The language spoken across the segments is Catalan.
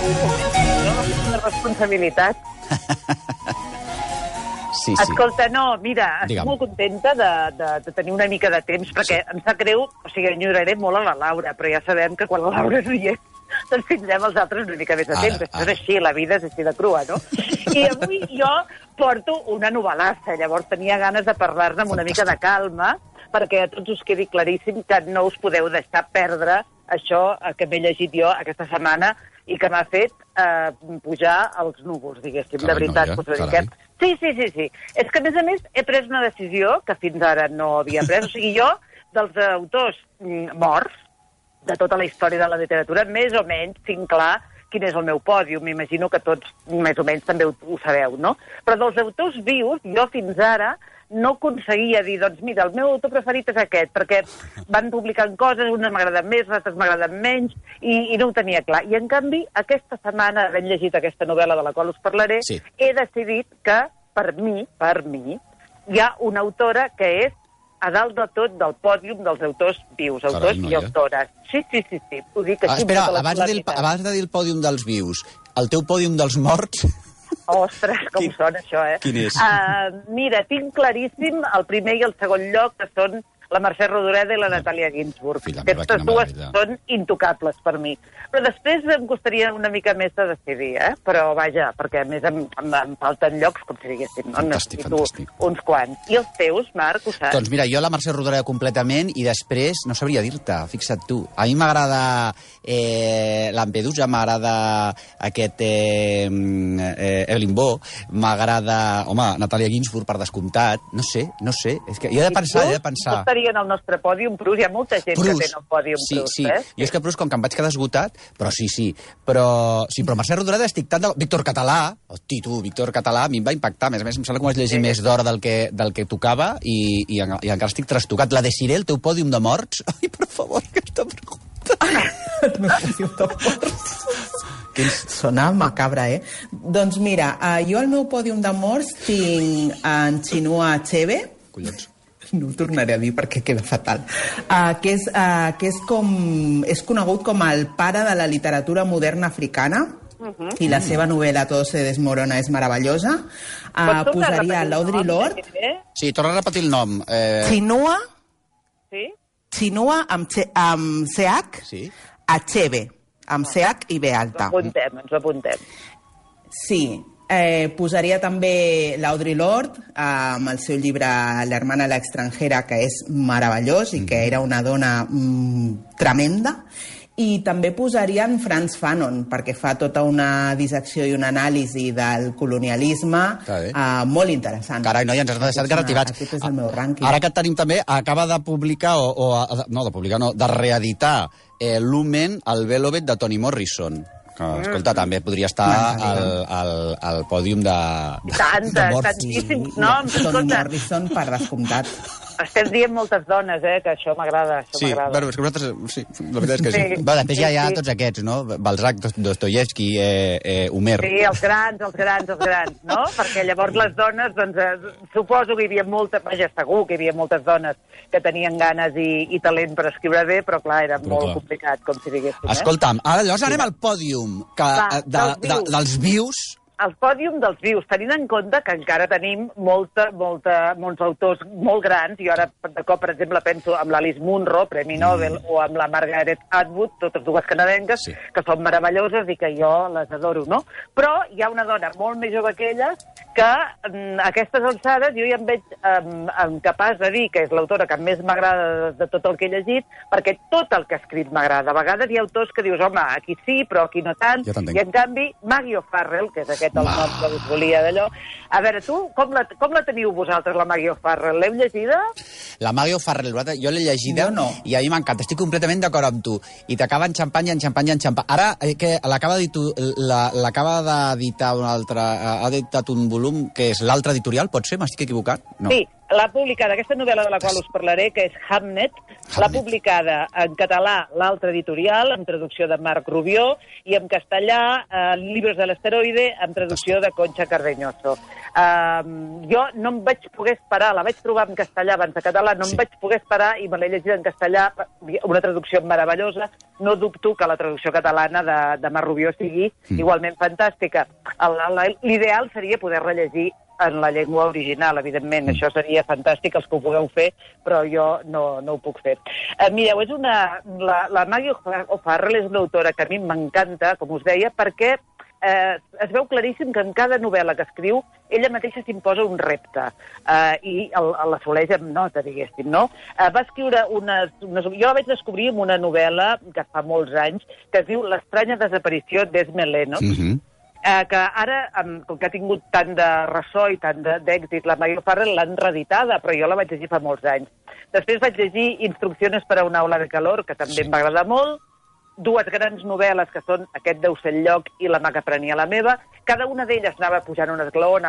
Una responsabilitat. Sí. Escolta, no, mira, estic Digue'm. molt contenta de tenir una mica de temps, perquè em sap greu, o sigui, enyoraré molt a la Laura, però ja sabem que quan la Laura no hi és, doncs tindrem els altres una mica més de temps. Això és així, la vida és així de crua, no? I avui jo porto una novel·lassa, llavors tenia ganes de parlar-ne amb una mica de calma, perquè a tots us quedi claríssim que no us podeu deixar perdre això que m'he llegit jo aquesta setmana i que m'ha fet pujar als núvols, diguéssim, de veritat. Sí. És que, a més, he pres una decisió que fins ara no havia pres. O sigui, jo, dels autors morts de tota la història de la literatura, més o menys tinc clar quin és el meu pòdium. M'imagino que tots, més o menys, també ho sabeu, no? Però dels autors vius, jo fins ara no aconseguia dir, doncs mira, el meu autor preferit és aquest, perquè van publicant coses, unes m'agraden més, altres m'agraden menys, i no ho tenia clar. I, en canvi, aquesta setmana, havent llegit aquesta novel·la de la qual us parlaré, he decidit que, per mi, hi ha una autora que és a dalt de tot del pòdium dels autors vius, autors i autores. Sí. Ho dic així. Espera, abans de dir el pòdium dels vius, el teu pòdium dels morts... Ostres, com sona això, eh? Quin és? Mira, tinc claríssim el primer i el segon lloc, que són la Mercè Rodoreda i la Natàlia Ginsburg. Aquestes dues són intocables per mi. Però després em costaria una mica més de decidir, Però, vaja, perquè a més em falten llocs, com si diguéssim, no? Necessito uns quants. I els teus, Marc, ho saps? Doncs mira, jo la Mercè Rodoreda completament i després no sabria dir-te, fixa't tu. A mi m'agrada Lampedusa, m'agrada aquest Evelyn Waugh, m'agrada, home, Natàlia Ginsburg, per descomptat. No sé. És que he de pensar. En el nostre pòdium Proust. Hi ha molta gent que té en el pòdium Proust. Sí. Jo és que Proust, com que em vaig quedar esgotat, però sí. Però Mercè Rodoreda estic tant... Víctor Català, hosti, tu, Víctor Català, a mi em va impactar. A més, em sembla que m'has llegit més d'hora del que tocava i encara estic trastocat. La Desiré, el teu pòdium de morts? Ai, per favor, aquesta pregunta. El meu pòdium de morts. Sona macabra, Doncs mira, jo al meu pòdium de morts tinc en Chinua Achebe. Collons. No ho tornaré a dir perquè queda fatal. Que és conegut com el pare de la literatura moderna africana, i la seva novel·la Todo se desmorona és meravellosa. Posaria l'Audre Lorde. Sí, torna a repetir el nom. Chinua. Sí? Chinua amb CH. Sí. Achebe, amb CH i B alta. Ens ho apuntem. Sí. Posaria també l'Audre Lorde amb el seu llibre L'hermana a l'extranjera, que és meravellós i que era una dona tremenda. I també posaria en Frantz Fanon, perquè fa tota una dissecció i una anàlisi del colonialisme molt interessant. Carai, noi, ens has deixat garrativats. Aquest és el meu rànquing. Ara que et tenim també, acaba de publicar, de reeditar Lumen, el Velvet de Toni Morrison. Escolta, també podria estar al pòdium de tantíssims noms. Toni Morrison, per descomptat. Estem dient moltes dones, que això m'agrada. Sí, bueno, és que vosaltres... Sí, la veritat és que sí. Després ja hi ha tots aquests, no? Balzac, Dostoyevsky, Homer. Sí, els grans, no? Perquè llavors les dones, doncs, suposo que hi havia segur que hi havia moltes dones que tenien ganes i talent per escriure bé, però clar, era molt complicat, com si diguéssim. Escolta'm, ara llavors anem al pòdium dels vius. El pòdium dels vius, tenint en compte que encara tenim molts autors molt grans, i ara de cop, per exemple, penso en l'Alice Munro, Premi Nobel, o amb la Margaret Atwood, totes dues canadenques, que són meravelloses i que jo les adoro, no? Però hi ha una dona molt més jove que elles que a aquestes alçades jo ja em veig capaç de dir que és l'autora que més m'agrada de tot el que he llegit, perquè tot el que ha escrit m'agrada. A vegades hi ha autors que dius, home, aquí sí, però aquí no tant, i en canvi Maggie O'Farrell, que és aquest el nom que us volia d'allò. A veure, tu, com la teniu vosaltres, la Maggie O'Farrell? L'heu llegida? La Maggie O'Farrell, jo l'he llegida i a mi m'encanta, estic completament d'acord amb tu. I t'acaba enxampant. Ara, que l'acaba d'editar un altre... Ha editat un volum que és l'altre editorial, pot ser? M'estic equivocant? No. Sí, L'ha publicada, aquesta novel·la de la qual us parlaré, que és Hamnet, l'ha publicada en català l'altra editorial, amb traducció de Marc Rubió, i en castellà Libros de l'Esteroide, amb traducció de Concha Cardeñoso. Jo no em vaig poder esperar, la vaig trobar en castellà abans de català, no em vaig poder esperar i me l'he llegit en castellà, una traducció meravellosa. No dubto que la traducció catalana de Marc Rubió sigui igualment fantàstica. L'ideal seria poder rellegir en la llengua original, evidentment. Això seria fantàstic, els que ho pugueu fer, però jo no ho puc fer. Mireu, la Maggie O'Farrell és una autora que a mi m'encanta, com us deia, perquè es veu claríssim que en cada novel·la que escriu ella mateixa s'imposa un repte i l'assoleix amb nota, diguéssim, no? Va escriure jo la vaig descobrir en una novel·la que fa molts anys, que es diu L'estranya desaparició d'Esme Lennox, que ara, com que ha tingut tant de ressò i tant d'èxit, la Maggie O'Farrell l'han reeditada, però jo la vaig llegir fa molts anys. Després vaig llegir Instrucciones para una ola de calor, que també em va agradar molt, dues grans novel·les, que són Aquest deu ser el lloc i La mà que prenia la meva. Cada una d'elles anava pujant un esglaó,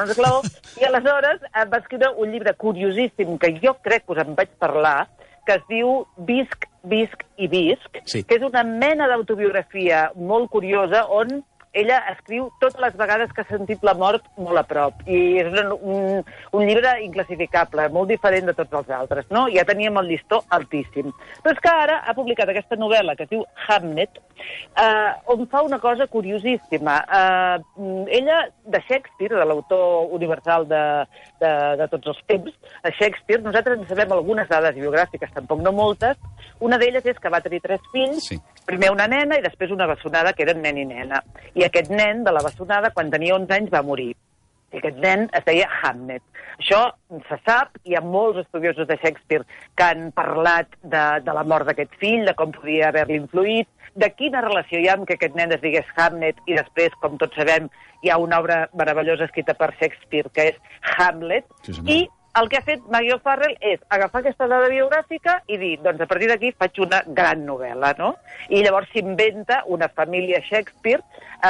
i aleshores va escriure un llibre curiosíssim, que jo crec que us en vaig parlar, que es diu Visc, Visc i Visc, que és una mena d'autobiografia molt curiosa on ella escriu totes les vegades que ha sentit la mort molt a prop. I és un llibre inclassificable, molt diferent de tots els altres, no? Ja teníem el llistó altíssim. Però és que ara ha publicat aquesta novel·la que es diu Hamnet, on fa una cosa curiosíssima. Ella, de Shakespeare, de l'autor universal de tots els temps, de Shakespeare, nosaltres en sabem algunes dades biogràfiques, tampoc no moltes. Una d'elles és que va tenir 3 fills, primer una nena i després una bessonada, que eren nen i nena. I aquest nen de la bessonada, quan tenia 11 anys, va morir. I aquest nen es deia Hamnet. Això se sap, hi ha molts estudiosos de Shakespeare que han parlat de la mort d'aquest fill, de com podia haver-li influït, de quina relació hi ha amb que aquest nen es digués Hamnet i després, com tots sabem, hi ha una obra meravellosa escrita per Shakespeare que és Hamlet, i el que ha fet Maggie O'Farrell és agafar aquesta dada biogràfica i dir, doncs a partir d'aquí faig una gran novel·la, no? I llavors s'inventa una família Shakespeare.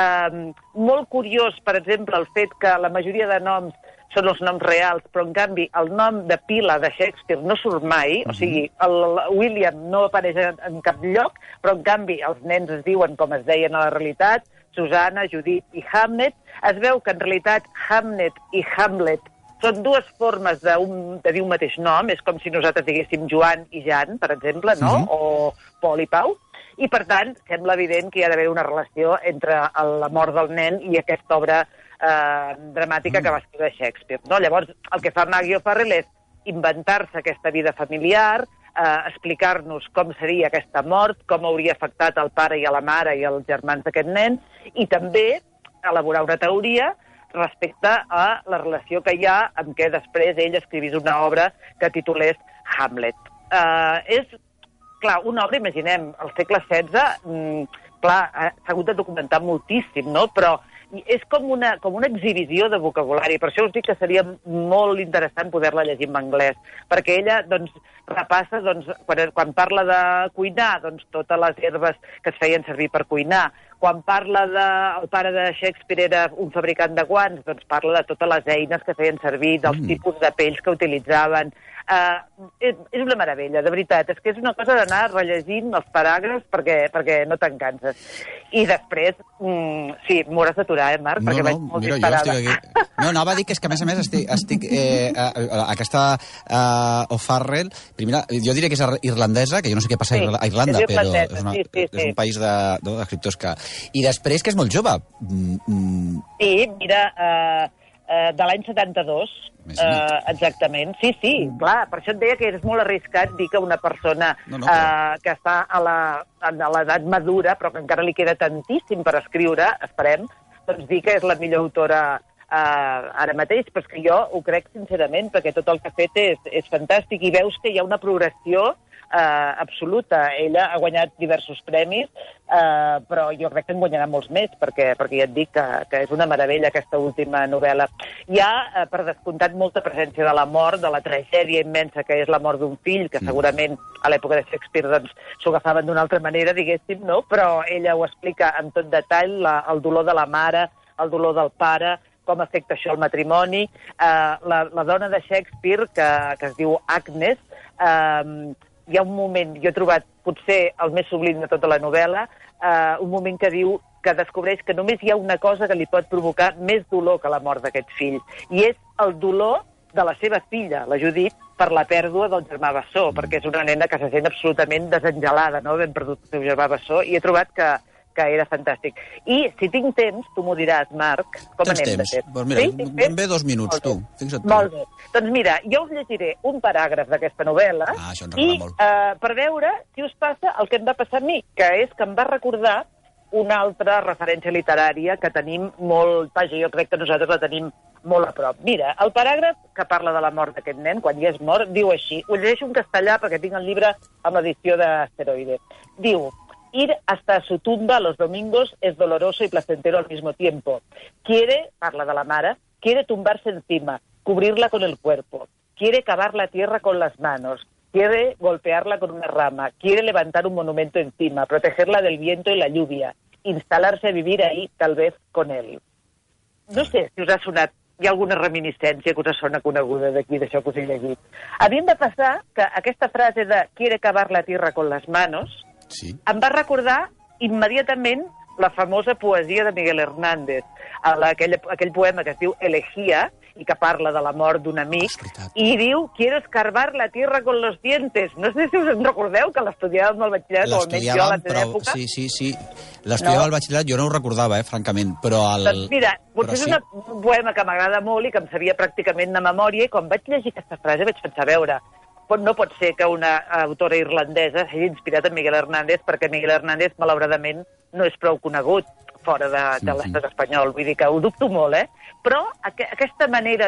Molt curiós, per exemple, el fet que la majoria de noms són els noms reals, però en canvi el nom de pila de Shakespeare no surt mai, o sigui, el William no apareix en cap lloc, però en canvi els nens es diuen com es deien a la realitat, Susana, Judit i Hamnet. Es veu que en realitat Hamnet i Hamlet són dues formes de dir un mateix nom, és com si nosaltres diguéssim Joan i Jan, per exemple, no? O Pol i Pau. I, per tant, sembla evident que hi ha d'haver una relació entre la mort del nen i aquesta obra dramàtica que va escriure Shakespeare. No? Llavors, el que fa Maggie O'Farrell és inventar-se aquesta vida familiar, explicar-nos com seria aquesta mort, com hauria afectat el pare i a la mare i els germans d'aquest nen, i també elaborar una teoria respecte a la relació que hi ha amb què després ell escrivís una obra que titulés Hamlet. És, clar, una obra, imaginem, al segle XVI, clar, s'ha hagut de documentar moltíssim, no? Però és com una exhibició de vocabulari. Per això us dic que seria molt interessant poder-la llegir en anglès, perquè ella doncs, repassa, doncs, quan parla de cuinar, doncs, totes les herbes que es feien servir per cuinar. Quan parla el pare de Shakespeare era un fabricant de guants, doncs parla de totes les eines que feien servir, dels tipus de pells que utilitzaven. És una meravella, de veritat. És que és una cosa d'anar rellegint els paràgrafs perquè no te'n canses. I després, sí, m'hauràs d'aturar, Marc? Perquè vaig molt disparada. No, anava a dir que és que, a més estic aquesta O'Farrell, primera, jo diria que és irlandesa, que jo no sé què passa a Irlanda, però és un país d'escriptors que... I després que és molt jove. Sí, mira... de l'any 72, exactament. Sí, clar, per això et deia que és molt arriscat dir que una persona que està a l'edat madura, però que encara li queda tantíssim per escriure, esperem, doncs dir que és la millor autora ara mateix, però és que jo ho crec sincerament, perquè tot el que ha fet és fantàstic, i veus que hi ha una progressió absoluta. Ella ha guanyat diversos premis, però jo crec que en guanyarà molts més, perquè ja et dic que és una meravella aquesta última novel·la. Hi ha, per descomptat, molta presència de la mort, de la tragèdia immensa que és la mort d'un fill, que segurament a l'època de Shakespeare doncs, s'ho agafaven d'una altra manera, diguéssim, no? Però ella ho explica amb tot detall, el dolor de la mare, el dolor del pare, com afecta això el matrimoni. La dona de Shakespeare, que es diu Agnes, hi ha un moment, jo he trobat potser el més sublim de tota la novel·la, un moment que diu que descobreix que només hi ha una cosa que li pot provocar més dolor que la mort d'aquest fill, i és el dolor de la seva filla, la Judit, per la pèrdua del germà bessó, perquè és una nena que se sent absolutament desangelada, no?, havent perdut el seu germà bessó, i he trobat que era fantàstic. I, si tinc temps, tu m'ho diràs, Marc, com anem de temps? Pues mira, sí? Ben bé 2 minuts, tu. Fixa't tu. Molt bé. Doncs mira, jo us llegiré un paràgraf d'aquesta novel·la això ens i agrada molt. Per veure si us passa el que em va passar a mi, que és que em va recordar una altra referència literària que tenim molt... Vaja, jo crec que nosaltres la tenim molt a prop. Mira, el paràgraf que parla de la mort d'aquest nen, quan ja és mort, diu així. Ho llegeixo en castellà perquè tinc el llibre amb l'edició d'Asteroide. Diu: ir hasta su tumba los domingos es doloroso y placentero al mismo tiempo. Parla de la mare, quiere tumbarse encima, cubrirla con el cuerpo, quiere cavar la tierra con las manos, quiere golpearla con una rama, quiere levantar un monumento encima, protegerla del viento y la lluvia, instalarse a vivir ahí, tal vez con él. No sé si us ha sonat, hi ha alguna reminiscència que us sona coneguda d'aquí, d'això que us he llegit. A mi em va passar que aquesta frase de quiere cavar la tierra con las manos em va recordar immediatament la famosa poesia de Miguel Hernández, aquell poema que es diu Elegía, i que parla de la mort d'un amic, i diu, quiero escarbar la tierra con los dientes. No sé si us en recordeu, que l'estudiàvem al batxillerat, o almenys jo a la teva època. Sí. L'estudiàvem al batxillerat, jo no ho recordava, francament, però... Doncs mira, potser és un poema que m'agrada molt i que em sabia pràcticament de memòria, i quan vaig llegir aquesta frase vaig pensar, a veure, no pot ser que una autora irlandesa s'hagi inspirat en Miguel Hernández, perquè Miguel Hernández, malauradament, no és prou conegut fora de l'estat espanyol. Vull dir que ho dubto molt, Però aquesta manera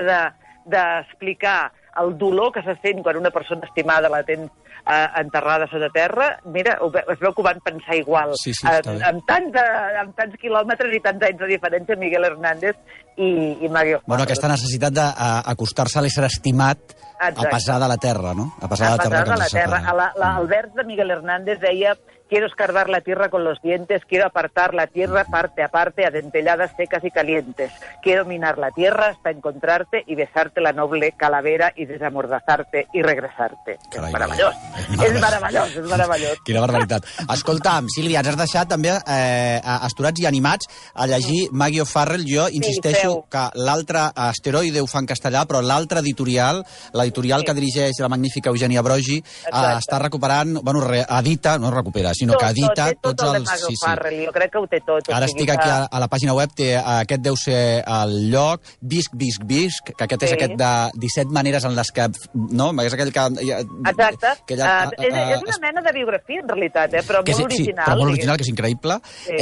d'explicar el dolor que se sent quan una persona estimada la tens enterrada sota terra, mira, es veu que ho van pensar igual. Amb tants quilòmetres i tants anys de diferència, Miguel Hernández i Mario. Bueno, aquesta necessitat d'acostar-se a l'ésser estimat a pesar de la terra, no? A pesar de la terra. El vers de Miguel Hernández deia: quiero escarbar la tierra con los dientes, quiero apartar la tierra parte a parte, adentelladas, secas y calientes. Quiero minar la tierra hasta encontrarte y besarte la noble calavera y desamordazarte y regresarte. Carai, és meravellós. És meravellós. Quina barbaritat. Escolta'm, Sílvia, ens has deixat també astorats i animats a llegir Maggie O'Farrell. Jo insisteixo que l'altre Asteroide ho fa en castellà, però l'altre editorial, l'editorial que dirigeix la magnífica Eugènia Brogi, està recuperant, edita, no recupera, sinó que edita tots els... Jo crec que ho té tot. Ara estic aquí a la pàgina web, aquest deu ser el lloc, Visc, que aquest és aquest de 17 maneres en les que... No? És aquell que... Exacte. És una mena de biografia, en realitat, però molt original. Sí, però molt original, que és increïble.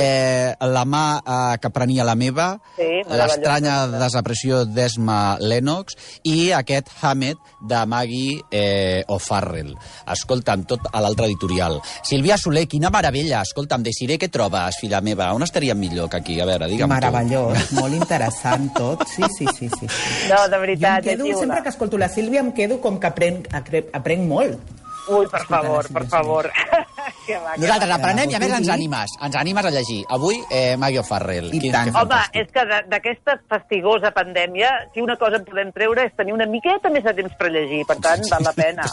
La mà que prenia la meva, l'estranya desaparició d'Esma Lennox i aquest Hammett de Maggie O'Farrell. Escolta'm, tot a l'altre editorial. Sílvia Soler, quina meravella. Escolta'm, Desiré, què trobes, filla meva? On estaríem millor que aquí? A veure, digue'm tu. Meravellós, molt interessant tot. Sí. No, de veritat. Jo em quedo, sempre que escolto la Sílvia, em quedo com que aprenc molt. Ui, per favor. Nosaltres aprenem i a més ens animes a llegir. Avui, Maggie O'Farrell. Home, és que d'aquesta fastigosa pandèmia, si una cosa en podem treure és tenir una miqueta més de temps per llegir. Per tant, val la pena.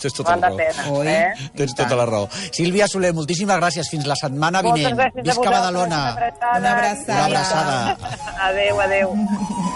Tens tota la raó. Sílvia Soler, moltíssimes gràcies. Fins la setmana vinent. Moltes gràcies a vosaltres. Visca Badalona. Una abraçada. Adéu.